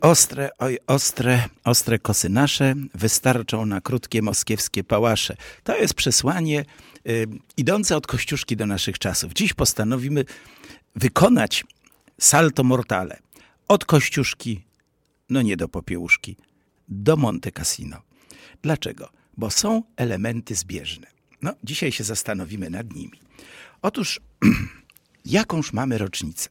Ostre, oj, ostre kosy nasze wystarczą na krótkie moskiewskie pałasze. To jest przesłanie idące od Kościuszki do naszych czasów. Dziś postanowimy wykonać salto mortale. Od Kościuszki, no nie do Popiełuszki, do Monte Cassino. Dlaczego? Bo są elementy zbieżne. No, dzisiaj się zastanowimy nad nimi. Otóż, jakąż mamy rocznicę?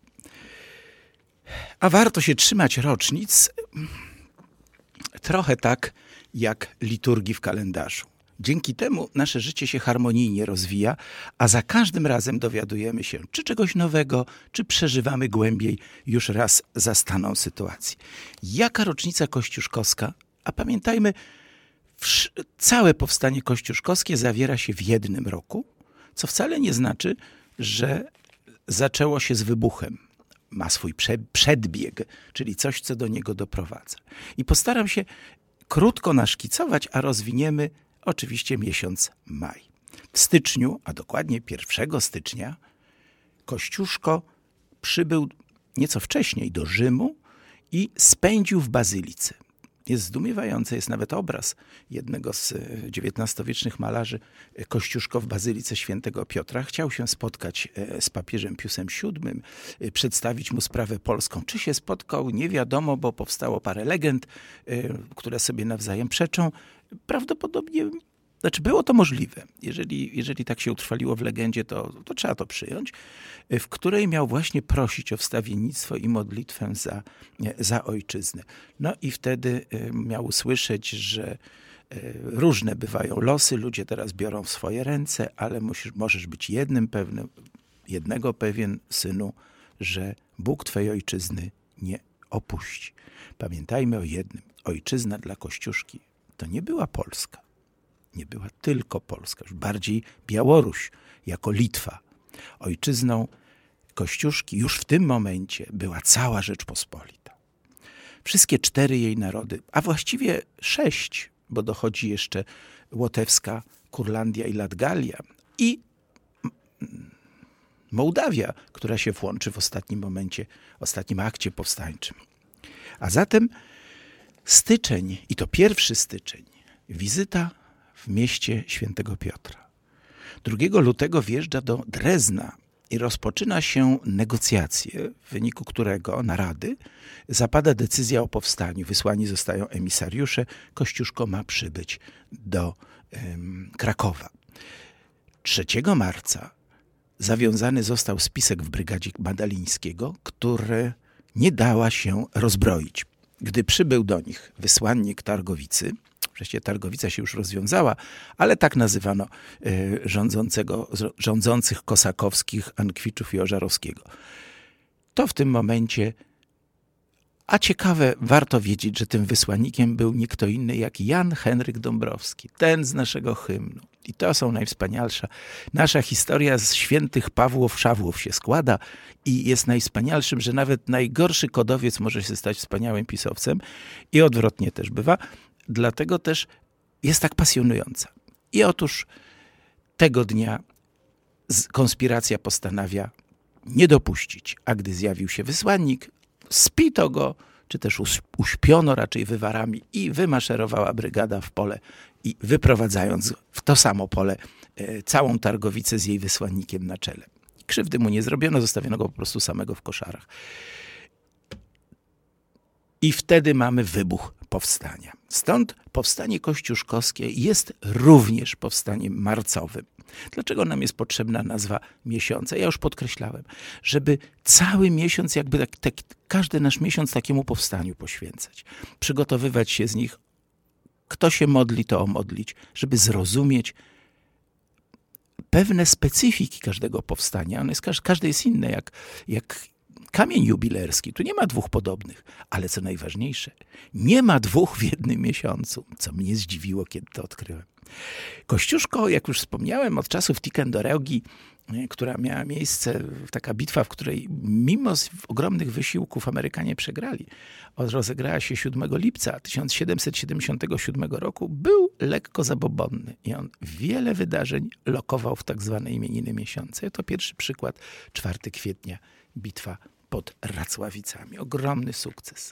A warto się trzymać rocznic trochę tak jak liturgii w kalendarzu. Dzięki temu nasze życie się harmonijnie rozwija, a za każdym razem dowiadujemy się, czy czegoś nowego, czy przeżywamy głębiej już raz zastaną sytuację. Jaka rocznica kościuszkowska? A pamiętajmy, całe powstanie kościuszkowskie zawiera się w jednym roku, co wcale nie znaczy, że zaczęło się z wybuchem. Ma swój przedbieg, czyli coś, co do niego doprowadza. I postaram się krótko naszkicować, a rozwiniemy oczywiście miesiąc maj. W styczniu, a dokładnie 1 stycznia, Kościuszko przybył nieco wcześniej do Rzymu i spędził w bazylice. Jest zdumiewający, jest nawet obraz jednego z XIX-wiecznych malarzy, Kościuszko w bazylice Świętego Piotra. Chciał się spotkać z papieżem Piusem VII, przedstawić mu sprawę polską. Czy się spotkał? Nie wiadomo, bo powstało parę legend, które sobie nawzajem przeczą. Prawdopodobnie, było to możliwe. Jeżeli tak się utrwaliło w legendzie, to trzeba to przyjąć, w której miał właśnie prosić o wstawiennictwo i modlitwę za ojczyznę. No i wtedy miał usłyszeć, że różne bywają losy, ludzie teraz biorą w swoje ręce, ale możesz być jednego pewien, synu, że Bóg Twej ojczyzny nie opuści. Pamiętajmy o jednym. Ojczyzna dla Kościuszki to nie była Polska. Nie była tylko Polska, już bardziej Białoruś jako Litwa. Ojczyzną Kościuszki już w tym momencie była cała Rzeczpospolita. Wszystkie 4 jej narody, a właściwie 6, bo dochodzi jeszcze Łotewska, Kurlandia i Latgalia i Mołdawia, która się włączy w ostatnim akcie powstańczym. A zatem styczeń, i to 1 styczeń, wizyta w mieście Świętego Piotra. 2 lutego wjeżdża do Drezna i rozpoczyna się negocjacje, w wyniku którego narady zapada decyzja o powstaniu. Wysłani zostają emisariusze. Kościuszko ma przybyć do Krakowa. 3 marca zawiązany został spisek w brygadzie Madalińskiego, który nie dała się rozbroić. Gdy przybył do nich wysłannik Targowicy, wreszcie Targowica się już rozwiązała, ale tak nazywano rządzących kosakowskich Ankwiczów i Ożarowskiego. To w tym momencie, a ciekawe, warto wiedzieć, że tym wysłannikiem był nie kto inny jak Jan Henryk Dąbrowski, ten z naszego hymnu. I to są najwspanialsza. Nasza historia z świętych Pawłów-Szawłów się składa i jest najwspanialszym, że nawet najgorszy kodowiec może się stać wspaniałym pisowcem i odwrotnie też bywa. Dlatego też jest tak pasjonująca. I otóż tego dnia konspiracja postanawia nie dopuścić, a gdy zjawił się wysłannik, spito go, czy też uśpiono raczej wywarami i wymaszerowała brygada w pole i wyprowadzając w to samo pole całą Targowicę z jej wysłannikiem na czele. Krzywdy mu nie zrobiono, zostawiono go po prostu samego w koszarach. I wtedy mamy wybuch powstania. Stąd powstanie kościuszkowskie jest również powstaniem marcowym. Dlaczego nam jest potrzebna nazwa miesiąca? Ja już podkreślałem, żeby cały miesiąc, jakby każdy nasz miesiąc takiemu powstaniu poświęcać. Przygotowywać się z nich. Kto się modli, to omodlić, żeby zrozumieć pewne specyfiki każdego powstania. Każde jest inne, jak kamień jubilerski. Tu nie ma 2 podobnych, ale co najważniejsze, nie ma 2 w jednym miesiącu, co mnie zdziwiło, kiedy to odkryłem. Kościuszko, jak już wspomniałem, od czasów Tikendorogi, która miała miejsce, taka bitwa, w której mimo ogromnych wysiłków Amerykanie przegrali, rozegrała się 7 lipca 1777 roku, był lekko zabobonny i on wiele wydarzeń lokował w tak zwane imieniny miesiące. To pierwszy przykład, 4 kwietnia, bitwa pod Racławicami. Ogromny sukces.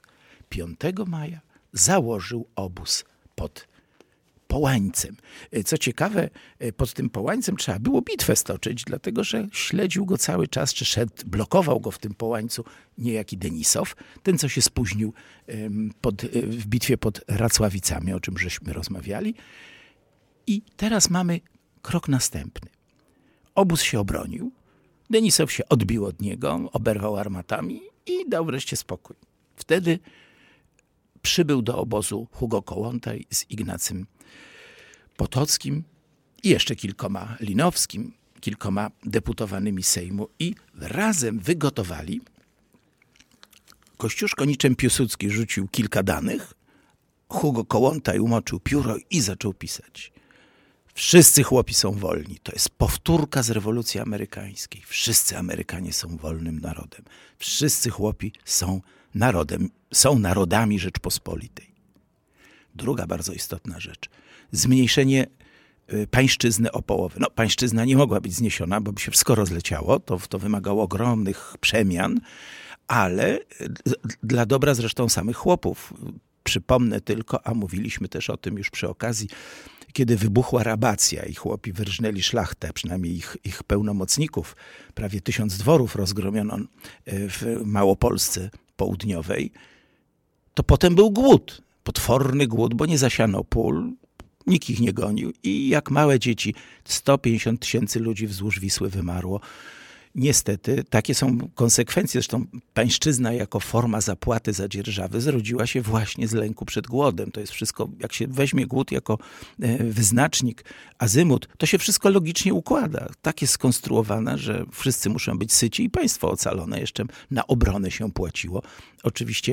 5 maja założył obóz pod Połańcem. Co ciekawe, pod tym Połańcem trzeba było bitwę stoczyć, dlatego że śledził go cały czas, czy blokował go w tym Połańcu niejaki Denisow, ten co się spóźnił w bitwie pod Racławicami, o czym żeśmy rozmawiali. I teraz mamy krok następny. Obóz się obronił, Denisow się odbił od niego, oberwał armatami i dał wreszcie spokój. Wtedy przybył do obozu Hugo Kołłątaj z Ignacym Potockim i jeszcze kilkoma Linowskim, kilkoma deputowanymi Sejmu i razem wygotowali. Kościuszko niczym Piłsudski rzucił kilka danych, Hugo Kołłątaj umoczył pióro i zaczął pisać. Wszyscy chłopi są wolni. To jest powtórka z rewolucji amerykańskiej. Wszyscy Amerykanie są wolnym narodem. Wszyscy chłopi są narodem, są narodami Rzeczpospolitej. Druga bardzo istotna rzecz. Zmniejszenie pańszczyzny o połowę. No, pańszczyzna nie mogła być zniesiona, bo by się wszystko rozleciało. To wymagało ogromnych przemian, ale dla dobra zresztą samych chłopów. Przypomnę tylko, a mówiliśmy też o tym już przy okazji, kiedy wybuchła rabacja i chłopi wyrżnęli szlachtę, przynajmniej ich pełnomocników, prawie 1000 dworów rozgromiono w Małopolsce Południowej, to potem był głód, potworny głód, bo nie zasiano pól, nikt ich nie gonił i jak małe dzieci 150 000 ludzi wzdłuż Wisły wymarło. Niestety, takie są konsekwencje. Zresztą pańszczyzna jako forma zapłaty za dzierżawy zrodziła się właśnie z lęku przed głodem. To jest wszystko, jak się weźmie głód jako wyznacznik, azymut, to się wszystko logicznie układa. Tak jest skonstruowane, że wszyscy muszą być syci i państwo ocalone. Jeszcze na obronę się płaciło. Oczywiście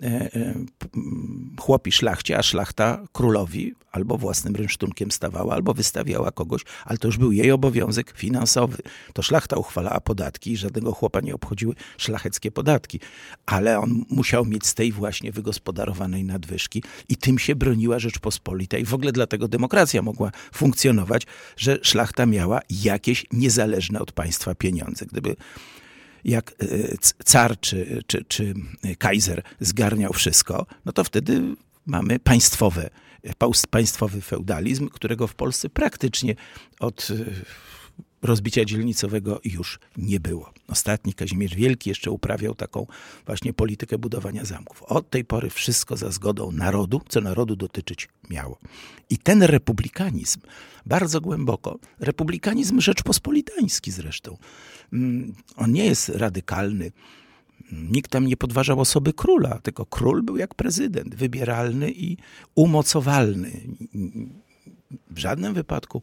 chłopi szlachcie, a szlachta królowi albo własnym rynsztunkiem stawała, albo wystawiała kogoś, ale to już był jej obowiązek finansowy. To szlachta uchwalała podatki i żadnego chłopa nie obchodziły szlacheckie podatki. Ale on musiał mieć z tej właśnie wygospodarowanej nadwyżki i tym się broniła Rzeczpospolita. I w ogóle dlatego demokracja mogła funkcjonować, że szlachta miała jakieś niezależne od państwa pieniądze. Gdyby jak car czy kajzer zgarniał wszystko, no to wtedy mamy państwowy feudalizm, którego w Polsce praktycznie od rozbicia dzielnicowego już nie było. Ostatni Kazimierz Wielki jeszcze uprawiał taką właśnie politykę budowania zamków. Od tej pory wszystko za zgodą narodu, co narodu dotyczyć miało. I ten republikanizm, bardzo głęboko, republikanizm rzeczpospolitański zresztą, on nie jest radykalny. Nikt tam nie podważał osoby króla, tylko król był jak prezydent, wybieralny i umocowalny. W żadnym wypadku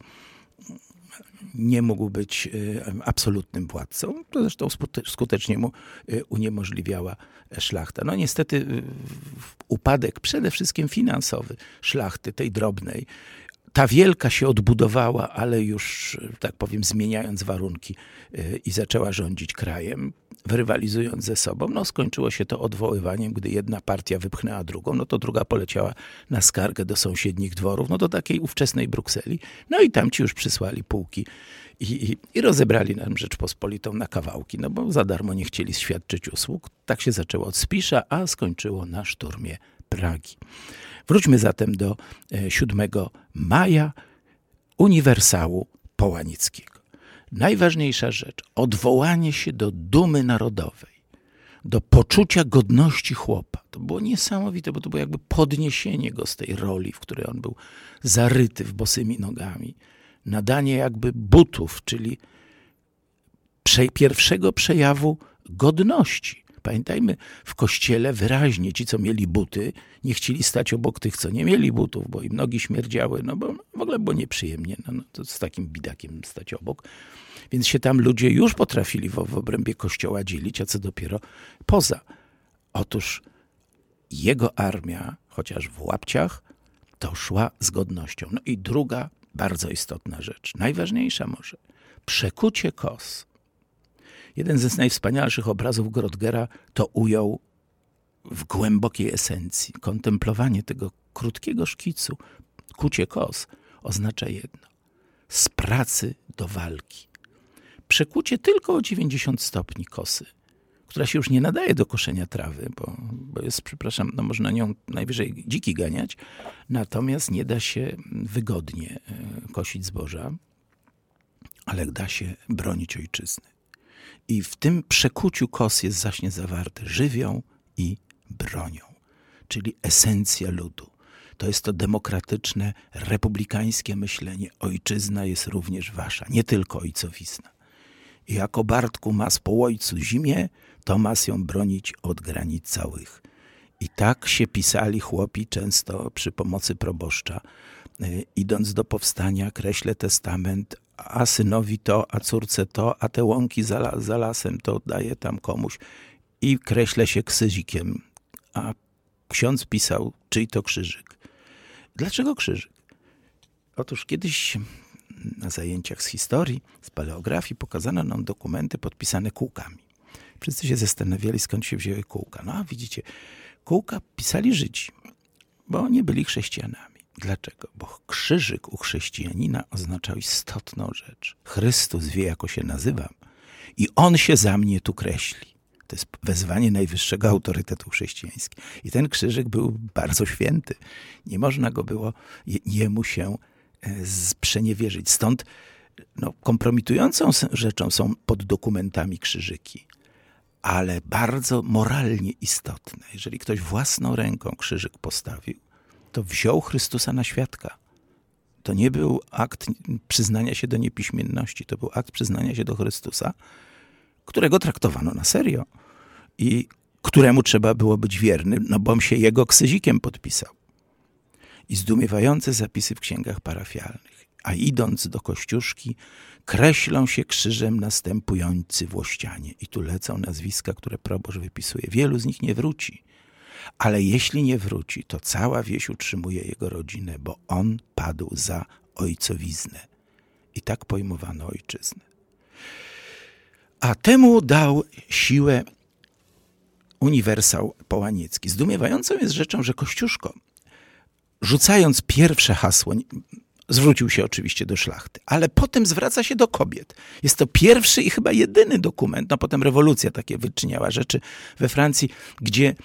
nie mógł być absolutnym władcą. To zresztą skutecznie mu uniemożliwiała szlachta. No niestety upadek przede wszystkim finansowy szlachty, tej drobnej, ta wielka się odbudowała, ale już, tak powiem, zmieniając warunki i zaczęła rządzić krajem, rywalizując ze sobą. No skończyło się to odwoływaniem, gdy jedna partia wypchnęła drugą, no to druga poleciała na skargę do sąsiednich dworów, no do takiej ówczesnej Brukseli. No i tamci już przysłali pułki i rozebrali nam Rzeczpospolitą na kawałki, no bo za darmo nie chcieli świadczyć usług. Tak się zaczęło od Spisza, a skończyło na szturmie Pragi. Wróćmy zatem do 7 maja, uniwersału połanickiego. Najważniejsza rzecz, odwołanie się do dumy narodowej, do poczucia godności chłopa. To było niesamowite, bo to było jakby podniesienie go z tej roli, w której on był zaryty w bosymi nogami. Nadanie jakby butów, czyli pierwszego przejawu godności. Pamiętajmy, w kościele wyraźnie ci, co mieli buty, nie chcieli stać obok tych, co nie mieli butów, bo im nogi śmierdziały, no bo w ogóle było nieprzyjemnie. No to z takim bidakiem stać obok. Więc się tam ludzie już potrafili w obrębie kościoła dzielić, a co dopiero poza. Otóż jego armia, chociaż w łapciach, to szła z godnością. No i druga bardzo istotna rzecz, najważniejsza może, przekucie kos. Jeden z najwspanialszych obrazów Grotgera to ujął w głębokiej esencji. Kontemplowanie tego krótkiego szkicu, kucie kos, oznacza jedno. Z pracy do walki. Przekucie tylko o 90 stopni kosy, która się już nie nadaje do koszenia trawy, bo jest, przepraszam, no można nią najwyżej dziki ganiać, natomiast nie da się wygodnie kosić zboża, ale da się bronić ojczyzny. I w tym przekuciu kos jest właśnie zawarty żywioł i bronią, czyli esencja ludu. To jest to demokratyczne, republikańskie myślenie. Ojczyzna jest również wasza, nie tylko ojcowizna. I jako Bartku mas po ojcu zimie, to mas ją bronić od granic całych. I tak się pisali chłopi często przy pomocy proboszcza, idąc do powstania, kreślę testament, a synowi to, a córce to, a te łąki za lasem to daję tam komuś. I kreślę się ksyzikiem, a ksiądz pisał, czyj to krzyżyk. Dlaczego krzyżyk? Otóż kiedyś na zajęciach z historii, z paleografii pokazano nam dokumenty podpisane kółkami. Wszyscy się zastanawiali, skąd się wzięły kółka. No a widzicie, kółka pisali Żydzi, bo nie byli chrześcijanami. Dlaczego? Bo krzyżyk u chrześcijanina oznaczał istotną rzecz. Chrystus wie, jako się nazywam i On się za mnie tu kreśli. To jest wezwanie najwyższego autorytetu chrześcijańskiego. I ten krzyżyk był bardzo święty. Nie można go było jemu się sprzeniewierzyć. Stąd kompromitującą rzeczą są pod dokumentami krzyżyki, ale bardzo moralnie istotne. Jeżeli ktoś własną ręką krzyżyk postawił, to wziął Chrystusa na świadka. To nie był akt przyznania się do niepiśmienności, to był akt przyznania się do Chrystusa, którego traktowano na serio i któremu trzeba było być wiernym, bo on się jego ksyzikiem podpisał. I zdumiewające zapisy w księgach parafialnych. A idąc do Kościuszki, kreślą się krzyżem następujący włościanie. I tu lecą nazwiska, które proboszcz wypisuje. Wielu z nich nie wróci. Ale jeśli nie wróci, to cała wieś utrzymuje jego rodzinę, bo on padł za ojcowiznę. I tak pojmowano ojczyznę. A temu dał siłę uniwersał Połaniecki. Zdumiewającą jest rzeczą, że Kościuszko, rzucając pierwsze hasło, zwrócił się oczywiście do szlachty, ale potem zwraca się do kobiet. Jest to pierwszy i chyba jedyny dokument, potem rewolucja takie wyczyniała rzeczy we Francji, gdzie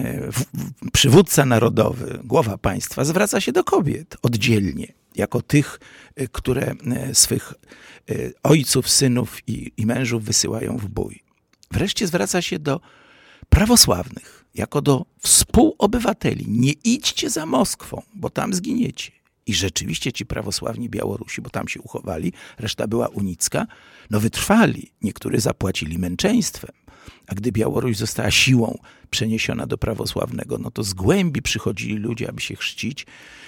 przywódca narodowy, głowa państwa zwraca się do kobiet oddzielnie, jako tych, które swych ojców, synów i mężów wysyłają w bój. Wreszcie zwraca się do prawosławnych, jako do współobywateli. Nie idźcie za Moskwą, bo tam zginiecie. I rzeczywiście ci prawosławni Białorusi, bo tam się uchowali, reszta była unicka, wytrwali. Niektórzy zapłacili męczeństwem. A gdy Białoruś została siłą przeniesiona do prawosławnego, to z głębi przychodzili ludzie, aby się chrzcić,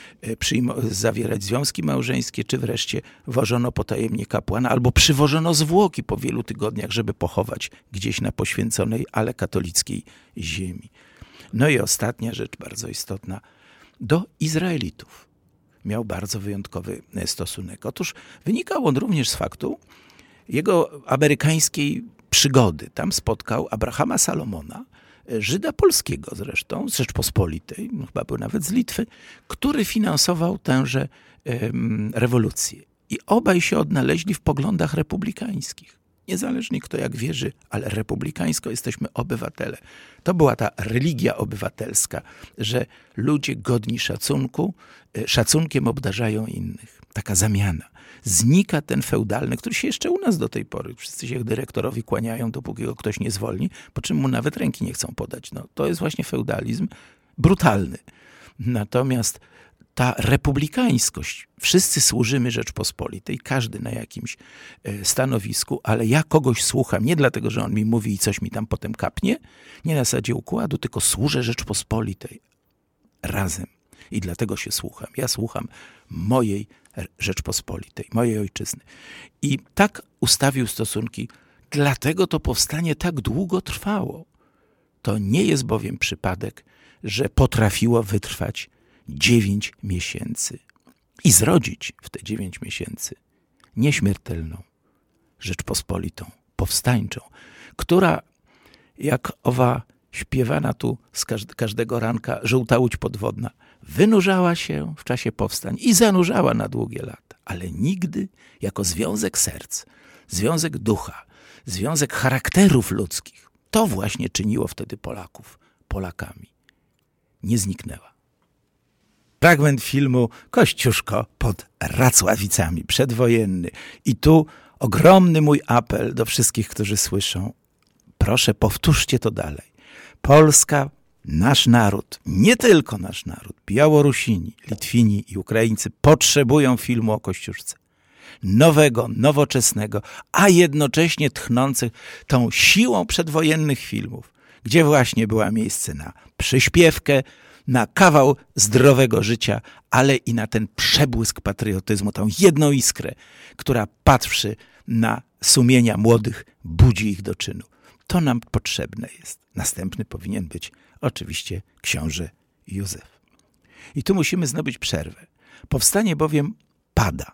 zawierać związki małżeńskie, czy wreszcie wożono potajemnie kapłana, albo przywożono zwłoki po wielu tygodniach, żeby pochować gdzieś na poświęconej, ale katolickiej ziemi. I ostatnia rzecz bardzo istotna, do Izraelitów miał bardzo wyjątkowy stosunek. Otóż wynikał on również z faktu jego amerykańskiej przygody. Tam spotkał Abrahama Salomona, Żyda polskiego zresztą, z Rzeczpospolitej, chyba był nawet z Litwy, który finansował tęże rewolucję. I obaj się odnaleźli w poglądach republikańskich. Niezależnie kto jak wierzy, ale republikańsko jesteśmy obywatele. To była ta religia obywatelska, że ludzie godni szacunku, szacunkiem obdarzają innych. Taka zamiana. Znika ten feudalny, który się jeszcze u nas do tej pory, wszyscy się dyrektorowi kłaniają, dopóki go ktoś nie zwolni, po czym mu nawet ręki nie chcą podać. To jest właśnie feudalizm brutalny. Natomiast ta republikańskość, wszyscy służymy Rzeczpospolitej, każdy na jakimś stanowisku, ale ja kogoś słucham, nie dlatego, że on mi mówi i coś mi tam potem kapnie, nie na zasadzie układu, tylko służę Rzeczpospolitej razem. I dlatego się słucham. Ja słucham mojej Rzeczpospolitej, mojej ojczyzny. I tak ustawił stosunki, dlatego to powstanie tak długo trwało. To nie jest bowiem przypadek, że potrafiło wytrwać 9 miesięcy i zrodzić w te 9 miesięcy nieśmiertelną Rzeczpospolitą, powstańczą, która jak owa śpiewana tu z każdego ranka żółta łódź podwodna, wynurzała się w czasie powstań i zanurzała na długie lata, ale nigdy jako związek serc, związek ducha, związek charakterów ludzkich, To właśnie czyniło wtedy Polaków Polakami. Nie zniknęła. Fragment filmu Kościuszko pod Racławicami, przedwojenny. I tu ogromny mój apel do wszystkich, którzy słyszą. Proszę, powtórzcie to dalej. Polska, nasz naród, nie tylko nasz naród, Białorusini, Litwini i Ukraińcy potrzebują filmu o Kościuszce. Nowego, nowoczesnego, a jednocześnie tchnących tą siłą przedwojennych filmów, gdzie właśnie była miejsce na przyśpiewkę, na kawał zdrowego życia, ale i na ten przebłysk patriotyzmu, tą jedną iskrę, która patrzy na sumienia młodych, budzi ich do czynu. To nam potrzebne jest. Następny powinien być oczywiście książę Józef. I tu musimy zrobić przerwę. Powstanie bowiem pada.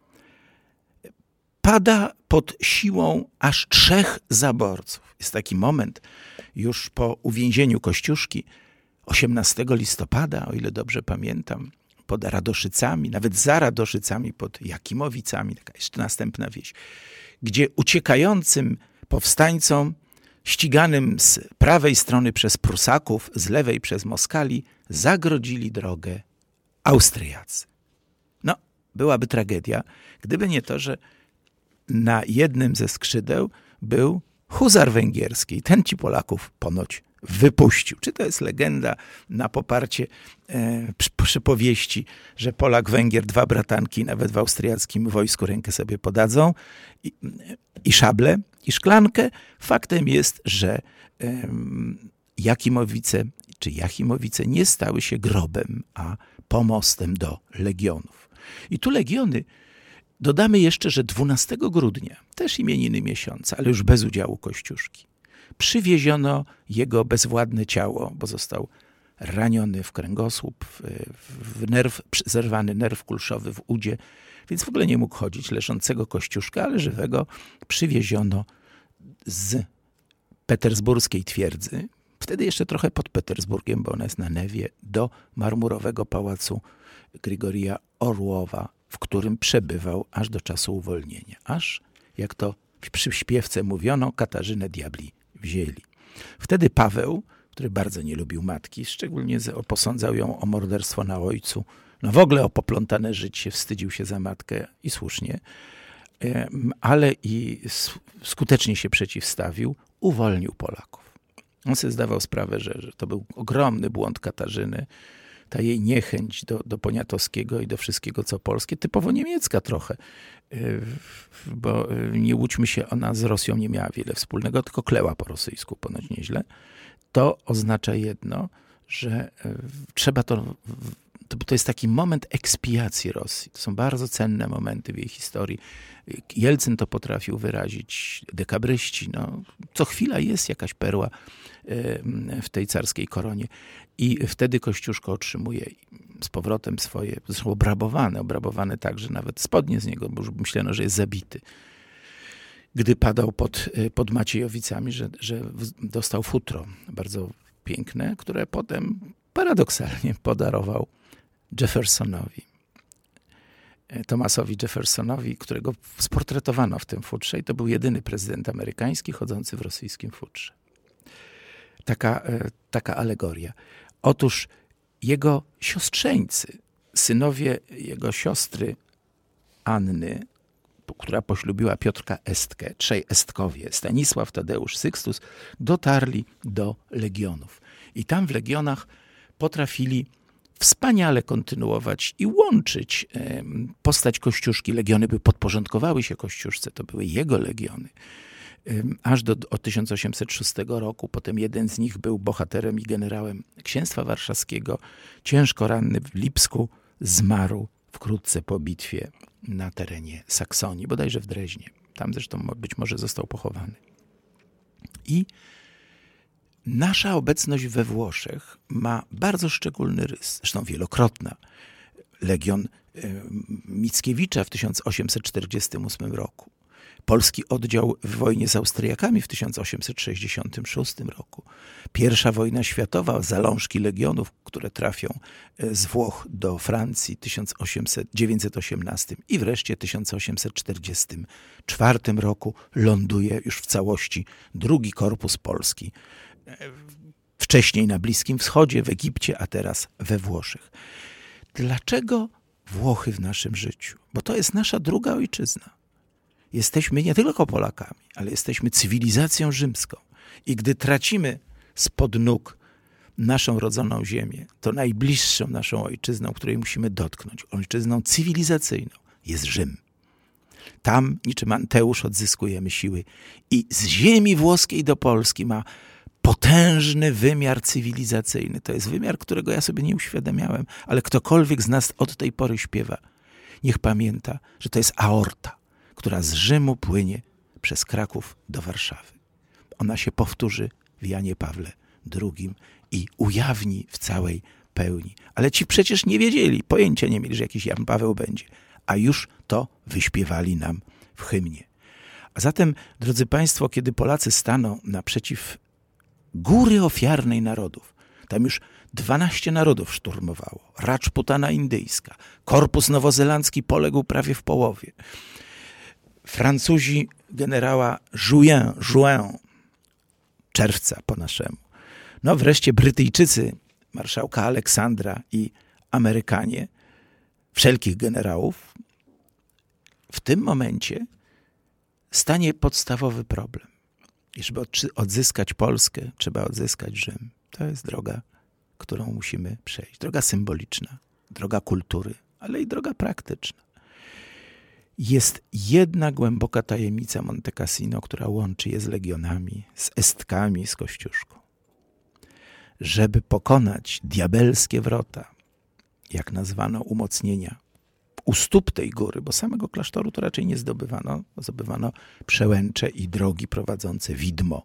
Pada pod siłą aż 3 zaborców. Jest taki moment już po uwięzieniu Kościuszki, 18 listopada, o ile dobrze pamiętam, pod Radoszycami, nawet za Radoszycami, pod Jakimowicami, taka jeszcze następna wieś, gdzie uciekającym powstańcom, ściganym z prawej strony przez Prusaków, z lewej przez Moskali, zagrodzili drogę Austriacy. No, byłaby tragedia, gdyby nie to, że na jednym ze skrzydeł był huzar węgierski. Ten ci Polaków ponoć wypuścił. Czy to jest legenda na poparcie przypowieści, że Polak-Węgier, 2 bratanki nawet w austriackim wojsku rękę sobie podadzą i szable, i szklankę? Faktem jest, że Jakimowice czy Jachimowice nie stały się grobem, a pomostem do legionów. I tu legiony, dodamy jeszcze, że 12 grudnia, też imieniny miesiąca, ale już bez udziału Kościuszki, przywieziono jego bezwładne ciało, bo został raniony w kręgosłup, w nerw, zerwany nerw kulszowy w udzie, więc w ogóle nie mógł chodzić, leżącego Kościuszka, ale żywego przywieziono z petersburskiej twierdzy, wtedy jeszcze trochę pod Petersburgiem, bo ona jest na Newie, do marmurowego pałacu Grigorija Orłowa, w którym przebywał aż do czasu uwolnienia. Aż, jak to przy śpiewce mówiono, Katarzynę diabli wzięli. Wtedy Paweł, który bardzo nie lubił matki, szczególnie posądzał ją o morderstwo na ojcu, no w ogóle o poplątane życie, wstydził się za matkę i słusznie, ale i skutecznie się przeciwstawił, uwolnił Polaków. On sobie zdawał sprawę, że to był ogromny błąd Katarzyny, ta jej niechęć do Poniatowskiego i do wszystkiego, co polskie, typowo niemiecka trochę, bo nie łudźmy się, ona z Rosją nie miała wiele wspólnego, tylko kleła po rosyjsku ponoć nieźle. To oznacza jedno, że trzeba to jest taki moment ekspiacji Rosji. To są bardzo cenne momenty w jej historii. Jelcyn to potrafił wyrazić, dekabryści. No, co chwila jest jakaś perła w tej carskiej koronie. I wtedy Kościuszko otrzymuje z powrotem swoje, zresztą obrabowane tak, że nawet spodnie z niego, bo już myślano, że jest zabity. Gdy padał pod Maciejowicami, że dostał futro bardzo piękne, które potem paradoksalnie podarował Jeffersonowi. Thomasowi Jeffersonowi, którego sportretowano w tym futrze i to był jedyny prezydent amerykański chodzący w rosyjskim futrze. Taka alegoria. Otóż jego siostrzeńcy, synowie jego siostry Anny, która poślubiła Piotrka Estkę, 3 Estkowie, Stanisław, Tadeusz, Sykstus, dotarli do legionów. I tam w legionach potrafili wspaniale kontynuować i łączyć postać Kościuszki. Legiony podporządkowały się Kościuszce, to były jego legiony. Aż do 1806 roku. Potem jeden z nich był bohaterem i generałem Księstwa Warszawskiego. Ciężko ranny w Lipsku zmarł wkrótce po bitwie na terenie Saksonii, bodajże w Dreźnie. Tam zresztą być może został pochowany. I nasza obecność we Włoszech ma bardzo szczególny rys, zresztą wielokrotna. Legion Mickiewicza w 1848 roku. polski oddział w wojnie z Austriakami w 1866 roku. Pierwsza wojna światowa, zalążki legionów, które trafią z Włoch do Francji w 1918 i wreszcie w 1844 roku ląduje już w całości drugi korpus polski. Wcześniej na Bliskim Wschodzie, w Egipcie, a teraz we Włoszech. Dlaczego Włochy w naszym życiu? Bo to jest nasza druga ojczyzna. Jesteśmy nie tylko Polakami, ale jesteśmy cywilizacją rzymską. I gdy tracimy spod nóg naszą rodzoną ziemię, to najbliższą naszą ojczyzną, której musimy dotknąć, ojczyzną cywilizacyjną, jest Rzym. Tam, niczym Anteusz, odzyskujemy siły. I z ziemi włoskiej do Polski ma potężny wymiar cywilizacyjny. To jest wymiar, którego ja sobie nie uświadamiałem, ale ktokolwiek z nas od tej pory śpiewa, niech pamięta, że to jest aorta, która z Rzymu płynie przez Kraków do Warszawy. Ona się powtórzy w Janie Pawle II i ujawni w całej pełni. Ale ci przecież nie wiedzieli, pojęcia nie mieli, że jakiś Jan Paweł będzie, a już to wyśpiewali nam w hymnie. A zatem, drodzy Państwo, kiedy Polacy staną naprzeciw góry ofiarnej narodów, tam już 12 narodów szturmowało, Racputana indyjska, korpus nowozelandzki poległ prawie w połowie. Francuzi generała Juin, czerwca po naszemu. No wreszcie Brytyjczycy, marszałka Aleksandra i Amerykanie, wszelkich generałów. W tym momencie stanie podstawowy problem. I żeby odzyskać Polskę, trzeba odzyskać Rzym. To jest droga, którą musimy przejść. Droga symboliczna, droga kultury, ale i droga praktyczna. Jest jedna głęboka tajemnica Monte Cassino, która łączy je z legionami, z Estkami, z Kościuszką. Żeby pokonać diabelskie wrota, jak nazwano umocnienia, u stóp tej góry, bo samego klasztoru to raczej nie zdobywano. Zdobywano przełęcze i drogi prowadzące widmo,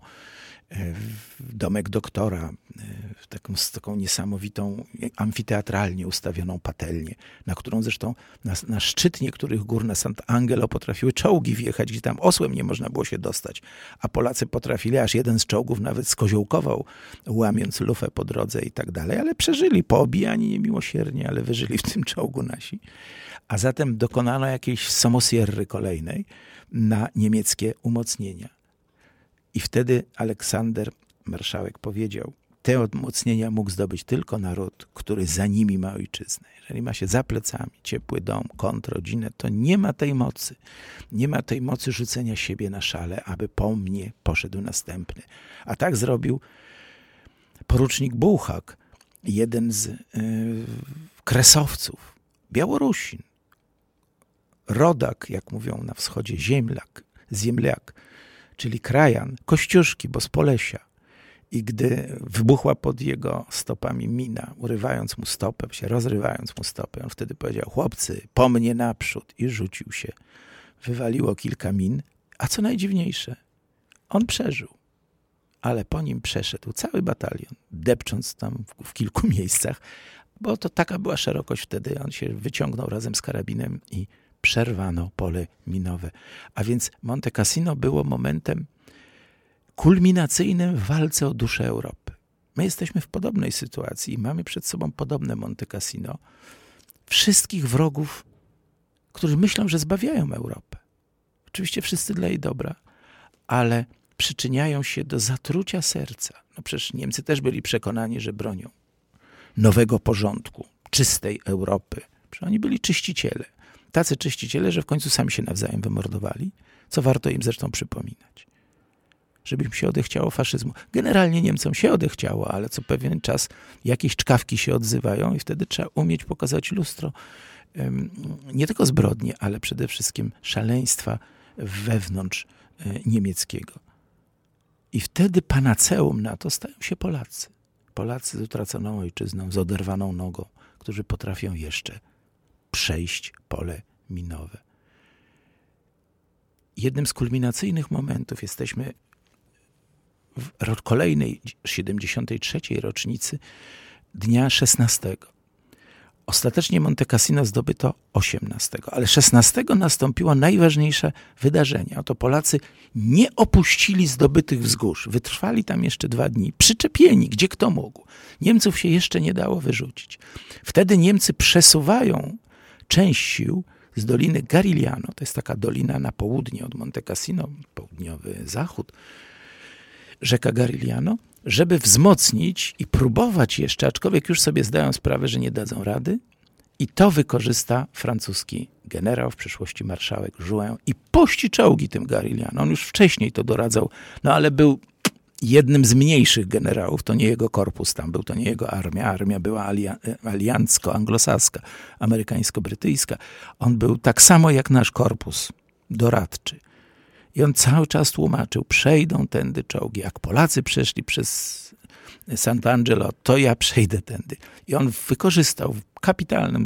domek doktora, z taką niesamowitą, amfiteatralnie ustawioną patelnię, na którą zresztą na szczyt niektórych gór, na Sant'Angelo, potrafiły czołgi wjechać, gdzie tam osłem nie można było się dostać. A Polacy potrafili, aż jeden z czołgów nawet skoziołkował, łamiąc lufę po drodze i tak dalej, ale przeżyli, poobijani niemiłosiernie, ale wyżyli w tym czołgu nasi. A zatem dokonano jakiejś Somosierry kolejnej na niemieckie umocnienia. I wtedy Aleksander, marszałek, powiedział, te umocnienia mógł zdobyć tylko naród, który za nimi ma ojczyznę. Jeżeli ma się za plecami ciepły dom, kąt, rodzinę, to nie ma tej mocy. Nie ma tej mocy rzucenia siebie na szale, aby po mnie poszedł następny. A tak zrobił porucznik Bułhak, jeden z kresowców, Białorusin. Rodak, jak mówią na wschodzie, ziemliak, czyli krajan, Kościuszki, bo z Polesia. I gdy wybuchła pod jego stopami mina, urywając mu stopę, rozrywając mu stopę, on wtedy powiedział, chłopcy, po mnie naprzód, i rzucił się. Wywaliło kilka min, a co najdziwniejsze, on przeżył. Ale po nim przeszedł cały batalion, depcząc tam w kilku miejscach, bo to taka była szerokość wtedy. On się wyciągnął razem z karabinem i przerwano pole minowe. A więc Monte Cassino było momentem kulminacyjnym w walce o duszę Europy. My jesteśmy w podobnej sytuacji i mamy przed sobą podobne Monte Cassino. Wszystkich wrogów, którzy myślą, że zbawiają Europę. Oczywiście wszyscy dla jej dobra, ale przyczyniają się do zatrucia serca. No przecież Niemcy też byli przekonani, że bronią nowego porządku, czystej Europy. Przecież oni byli czyściciele. Tacy czyściciele, że w końcu sami się nawzajem wymordowali, co warto im zresztą przypominać. Żeby im się odechciało faszyzmu. Generalnie Niemcom się odechciało, ale co pewien czas jakieś czkawki się odzywają i wtedy trzeba umieć pokazać lustro nie tylko zbrodni, ale przede wszystkim szaleństwa wewnątrz niemieckiego. I wtedy panaceum na to stają się Polacy. Polacy z utraconą ojczyzną, z oderwaną nogą, którzy potrafią jeszcze przejść pole minowe. Jednym z kulminacyjnych momentów jesteśmy w kolejnej 73. rocznicy dnia 16. Ostatecznie Monte Cassino zdobyto 18, ale 16 nastąpiło najważniejsze wydarzenie. Oto Polacy nie opuścili zdobytych wzgórz. Wytrwali tam jeszcze 2 dni, przyczepieni, gdzie kto mógł. Niemców się jeszcze nie dało wyrzucić. Wtedy Niemcy przesuwają część sił z doliny Garigliano. To jest taka dolina na południe od Monte Cassino, południowy zachód, rzeka Garigliano, żeby wzmocnić i próbować jeszcze, aczkolwiek już sobie zdają sprawę, że nie dadzą rady. I to wykorzysta francuski generał, w przyszłości marszałek Juin i puści czołgi tym Garigliano. On już wcześniej to doradzał, no ale był jednym z mniejszych generałów, to nie jego korpus tam był, to nie jego armia. Armia była aliancko-anglosaska, amerykańsko-brytyjska. On był tak samo jak nasz korpus doradczy. I on cały czas tłumaczył, przejdą tędy czołgi. Jak Polacy przeszli przez Sant'Angelo, to ja przejdę tędy. I on wykorzystał kapitalnym,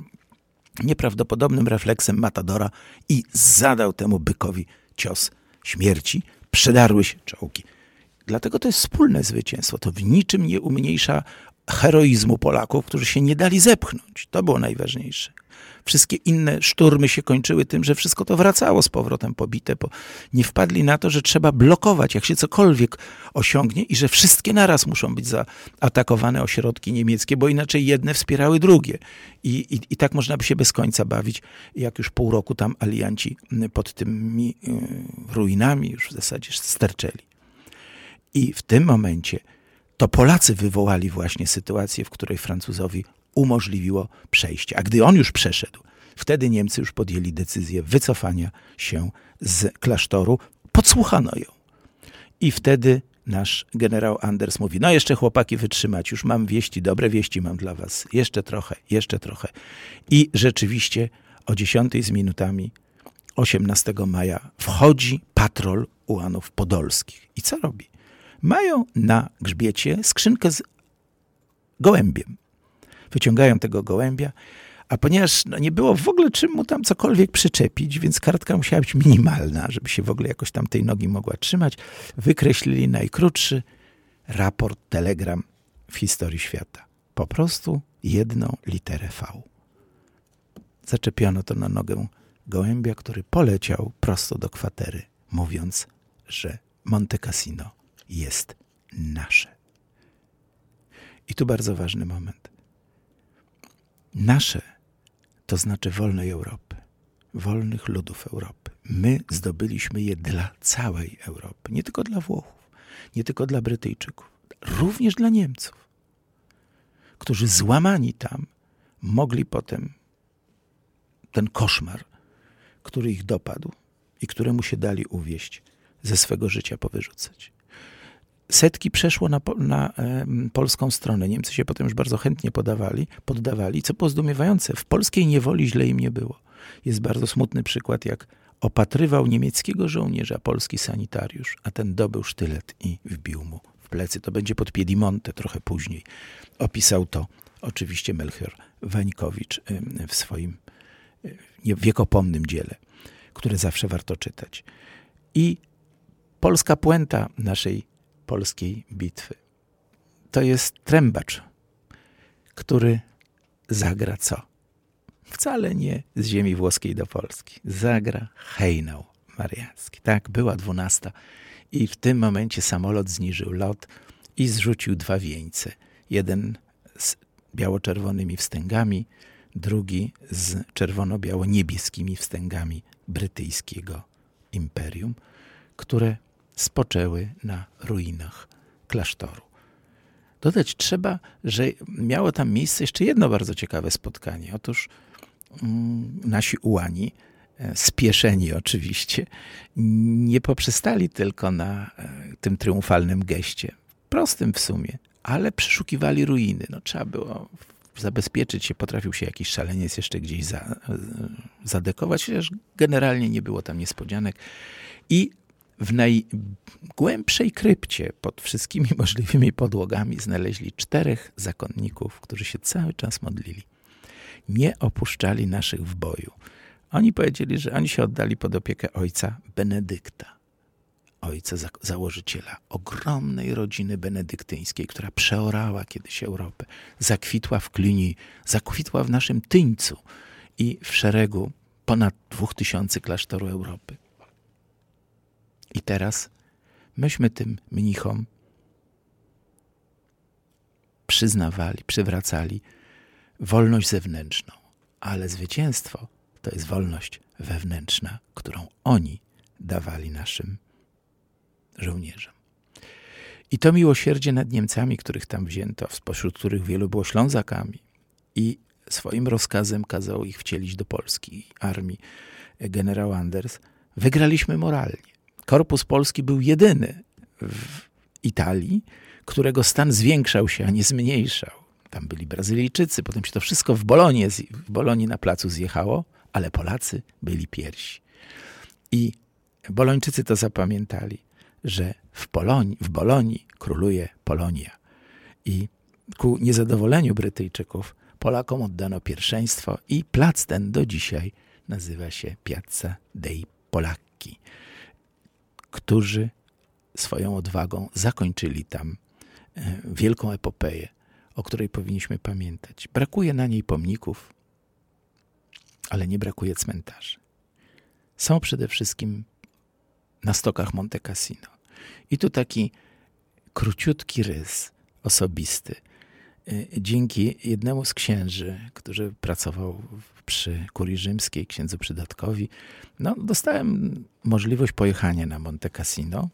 nieprawdopodobnym refleksem matadora i zadał temu bykowi cios śmierci. Przedarły się czołgi. Dlatego to jest wspólne zwycięstwo. To w niczym nie umniejsza heroizmu Polaków, którzy się nie dali zepchnąć. To było najważniejsze. Wszystkie inne szturmy się kończyły tym, że wszystko to wracało z powrotem pobite, bo nie wpadli na to, że trzeba blokować, jak się cokolwiek osiągnie i że wszystkie naraz muszą być zaatakowane ośrodki niemieckie, bo inaczej jedne wspierały drugie. I tak można by się bez końca bawić, jak już pół roku tam alianci pod tymi ruinami już w zasadzie sterczeli. I w tym momencie to Polacy wywołali właśnie sytuację, w której Francuzowi umożliwiło przejście. A gdy on już przeszedł, wtedy Niemcy już podjęli decyzję wycofania się z klasztoru. Podsłuchano ją. I wtedy nasz generał Anders mówi, no jeszcze chłopaki wytrzymać, już mam wieści, dobre wieści mam dla was. Jeszcze trochę, jeszcze trochę. I rzeczywiście o 10 z minutami 18 maja wchodzi patrol ułanów podolskich. I co robi? Mają na grzbiecie skrzynkę z gołębiem. Wyciągają tego gołębia, a ponieważ nie było w ogóle czym mu tam cokolwiek przyczepić, więc kartka musiała być minimalna, żeby się w ogóle jakoś tam tej nogi mogła trzymać, wykreślili najkrótszy raport, telegram w historii świata. Po prostu 1 literę V. Zaczepiono to na nogę gołębia, który poleciał prosto do kwatery, mówiąc, że Monte Cassino jest nasze. I tu bardzo ważny moment. Nasze to znaczy wolnej Europy, wolnych ludów Europy. My zdobyliśmy je dla całej Europy, nie tylko dla Włochów, nie tylko dla Brytyjczyków, również dla Niemców, którzy złamani tam mogli potem ten koszmar, który ich dopadł i któremu się dali uwieść, ze swego życia powyrzucać. Setki przeszło na polską stronę. Niemcy się potem już bardzo chętnie poddawali, co było zdumiewające. W polskiej niewoli źle im nie było. Jest bardzo smutny przykład, jak opatrywał niemieckiego żołnierza polski sanitariusz, a ten dobył sztylet i wbił mu w plecy. To będzie pod Piedimonte trochę później. Opisał to oczywiście Melchior Wańkowicz w swoim wiekopomnym dziele, które zawsze warto czytać. I polska puenta naszej polskiej bitwy to jest trębacz, który zagra co? Wcale nie z ziemi włoskiej do Polski. Zagra hejnał mariacki. Tak, była 12 i w tym momencie samolot zniżył lot i zrzucił 2 wieńce. Jeden z biało-czerwonymi wstęgami, drugi z czerwono-biało-niebieskimi wstęgami brytyjskiego imperium, które spoczęły na ruinach klasztoru. Dodać trzeba, że miało tam miejsce jeszcze jedno bardzo ciekawe spotkanie. Otóż nasi ułani, spieszeni oczywiście, nie poprzestali tylko na tym triumfalnym geście, prostym w sumie, ale przeszukiwali ruiny. No, trzeba było zabezpieczyć się, potrafił się jakiś szaleniec jeszcze gdzieś zadekować, chociaż generalnie nie było tam niespodzianek. I w najgłębszej krypcie, pod wszystkimi możliwymi podłogami, znaleźli 4 zakonników, którzy się cały czas modlili. Nie opuszczali naszych w boju. Oni powiedzieli, że oni się oddali pod opiekę ojca Benedykta. ojca założyciela ogromnej rodziny benedyktyńskiej, która przeorała kiedyś Europę, zakwitła w Cluny, zakwitła w naszym Tyńcu i w szeregu ponad 2000 klasztorów Europy. I teraz myśmy tym mnichom przywracali wolność zewnętrzną, ale zwycięstwo to jest wolność wewnętrzna, którą oni dawali naszym żołnierzom. I to miłosierdzie nad Niemcami, których tam wzięto, spośród których wielu było Ślązakami, i swoim rozkazem kazał ich wcielić do polskiej armii generał Anders, wygraliśmy moralnie. Korpus Polski był jedyny w Italii, którego stan zwiększał się, a nie zmniejszał. Tam byli Brazylijczycy, potem się to wszystko w Bolonii na placu zjechało, ale Polacy byli pierwsi. I Bolończycy to zapamiętali, że w Bolonii króluje Polonia. I ku niezadowoleniu Brytyjczyków Polakom oddano pierwszeństwo i plac ten do dzisiaj nazywa się Piazza dei Polacchi, którzy swoją odwagą zakończyli tam wielką epopeję, o której powinniśmy pamiętać. Brakuje na niej pomników, ale nie brakuje cmentarzy. Są przede wszystkim na stokach Monte Cassino. I tu taki króciutki rys osobisty. Dzięki jednemu z księży, który pracował przy kurii rzymskiej, księdzu Przydatkowi, dostałem możliwość pojechania na Monte Cassino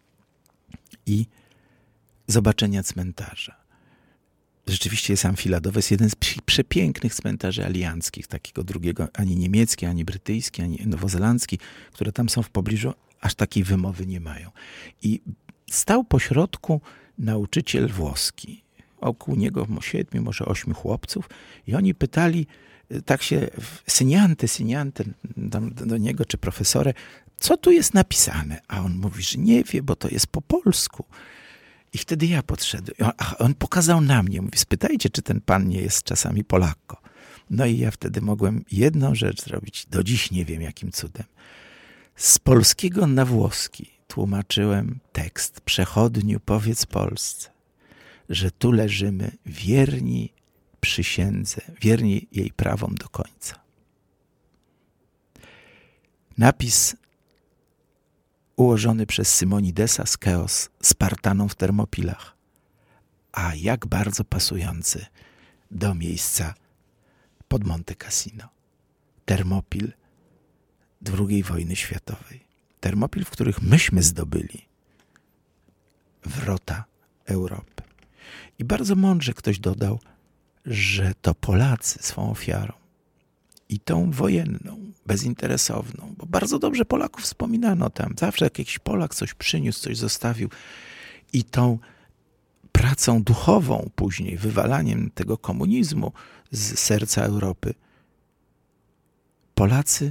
i zobaczenia cmentarza. Rzeczywiście jest Amfiladowe, jest jeden z przepięknych cmentarzy alianckich, takiego drugiego, ani niemiecki, ani brytyjski, ani nowozelandzki, które tam są w pobliżu, aż takiej wymowy nie mają. I stał pośrodku nauczyciel włoski. Wokół niego 7, może 8 chłopców i oni pytali, tak się, syniante, tam do niego, czy profesorę, co tu jest napisane? A on mówi, że nie wie, bo to jest po polsku. I wtedy ja podszedłem. A on pokazał na mnie. Mówi, spytajcie, czy ten pan nie jest czasami Polakko. No i ja wtedy mogłem jedną rzecz zrobić. Do dziś nie wiem, jakim cudem. Z polskiego na włoski tłumaczyłem tekst. Przechodniu, powiedz Polsce, że tu leżymy wierni przysiędze, wierni jej prawom do końca. Napis ułożony przez Symonidesa z Keos, Spartaną w Termopilach, a jak bardzo pasujący do miejsca pod Monte Cassino. Termopil II wojny światowej. Termopil, w których myśmy zdobyli wrota Europy. I bardzo mądrze ktoś dodał, że to Polacy swą ofiarą i tą wojenną, bezinteresowną, bo bardzo dobrze Polaków wspominano tam. Zawsze jak jakiś Polak coś przyniósł, coś zostawił i tą pracą duchową później, wywalaniem tego komunizmu z serca Europy, Polacy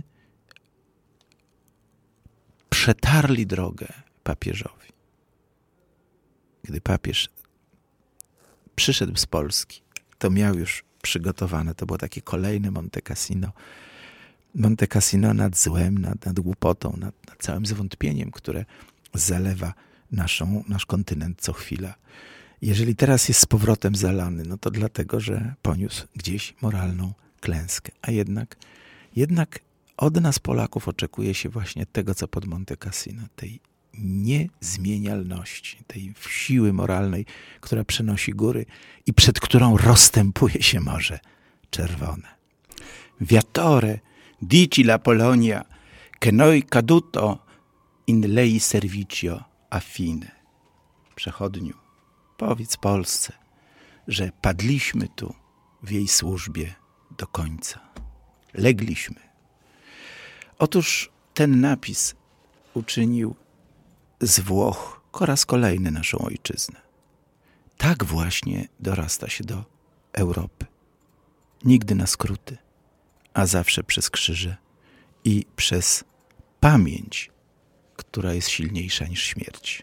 przetarli drogę papieżowi. Gdy papież przyszedł z Polski, to miał już przygotowane, to było takie kolejne Monte Cassino. Monte Cassino nad złem, nad głupotą, nad całym zwątpieniem, które zalewa nasz kontynent co chwila. Jeżeli teraz jest z powrotem zalany, no to dlatego, że poniósł gdzieś moralną klęskę. A jednak od nas Polaków oczekuje się właśnie tego, co pod Monte Cassino, tej niezmienialności, tej siły moralnej, która przenosi góry i przed którą rozstępuje się Morze Czerwone. Viatore, dici la Polonia, che noi caduto in lei servicio affine. Przechodniu, powiedz Polsce, że padliśmy tu w jej służbie do końca. Legliśmy. Otóż ten napis uczynił z Włoch po raz kolejny naszą ojczyznę. Tak właśnie dorasta się do Europy. Nigdy na skróty, a zawsze przez krzyże i przez pamięć, która jest silniejsza niż śmierć.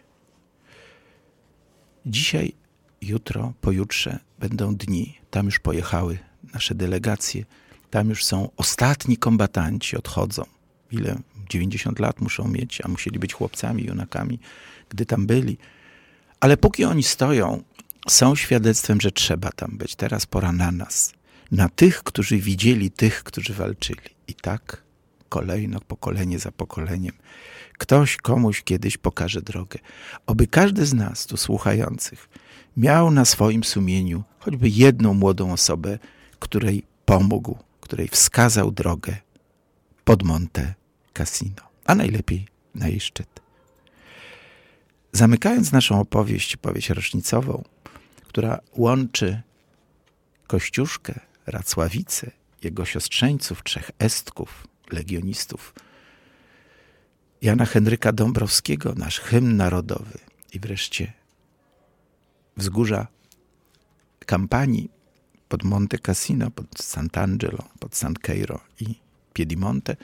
Dzisiaj, jutro, pojutrze będą dni, tam już pojechały nasze delegacje, tam już są ostatni kombatanci, odchodzą. 90 lat muszą mieć, a musieli być chłopcami, junakami, gdy tam byli. Ale póki oni stoją, są świadectwem, że trzeba tam być. Teraz pora na nas. Na tych, którzy widzieli tych, którzy walczyli. I tak kolejno, pokolenie za pokoleniem. Ktoś komuś kiedyś pokaże drogę. Oby każdy z nas tu słuchających miał na swoim sumieniu choćby jedną młodą osobę, której pomógł, której wskazał drogę pod Monte Cassino, a najlepiej na jej szczyt. Zamykając naszą opowieść rocznicową, która łączy Kościuszkę, Racławicę, jego siostrzeńców, 3 Estków, legionistów, Jana Henryka Dąbrowskiego, nasz hymn narodowy i wreszcie wzgórza kampanii pod Monte Cassino, pod Sant'Angelo, pod San Cairo i Piedimonte,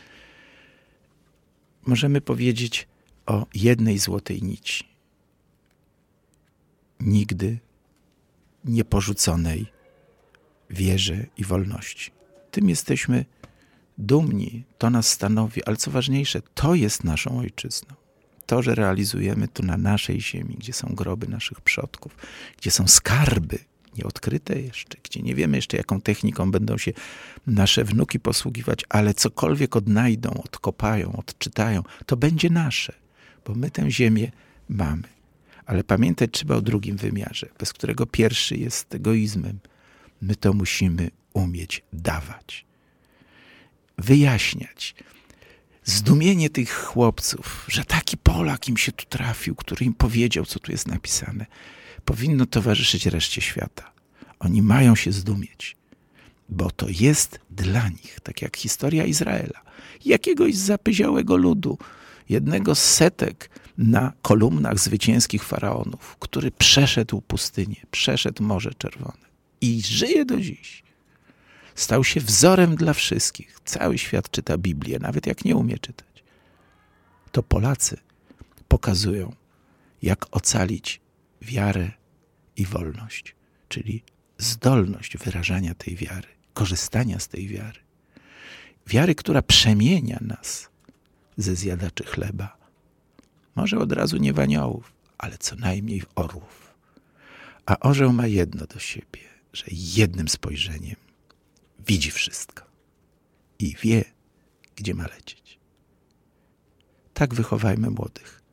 możemy powiedzieć o jednej złotej nici. Nigdy nie porzuconej wierze i wolności. Tym jesteśmy dumni, to nas stanowi, ale co ważniejsze, to jest naszą ojczyzną. To, że realizujemy tu na naszej ziemi, gdzie są groby naszych przodków, gdzie są skarby nieodkryte jeszcze, gdzie nie wiemy jeszcze, jaką techniką będą się nasze wnuki posługiwać, ale cokolwiek odnajdą, odkopają, odczytają, to będzie nasze, bo my tę ziemię mamy. Ale pamiętać trzeba o drugim wymiarze, bez którego pierwszy jest egoizmem. My to musimy umieć dawać. Wyjaśniać. Zdumienie tych chłopców, że taki Polak im się tu trafił, który im powiedział, co tu jest napisane, powinno towarzyszyć reszcie świata. Oni mają się zdumieć, bo to jest dla nich, tak jak historia Izraela, jakiegoś zapyziałego ludu, jednego z setek na kolumnach zwycięskich faraonów, który przeszedł pustynię, przeszedł Morze Czerwone i żyje do dziś. Stał się wzorem dla wszystkich. Cały świat czyta Biblię, nawet jak nie umie czytać. To Polacy pokazują, jak ocalić wiarę i wolność, czyli zdolność wyrażania tej wiary, korzystania z tej wiary. Wiary, która przemienia nas ze zjadaczy chleba. Może od razu nie w aniołów, ale co najmniej w orłów. A orzeł ma jedno do siebie, że jednym spojrzeniem widzi wszystko i wie, gdzie ma lecieć. Tak wychowajmy młodych,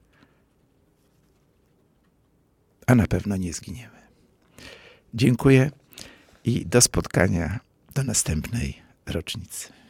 a na pewno nie zginiemy. Dziękuję i do spotkania do następnej rocznicy.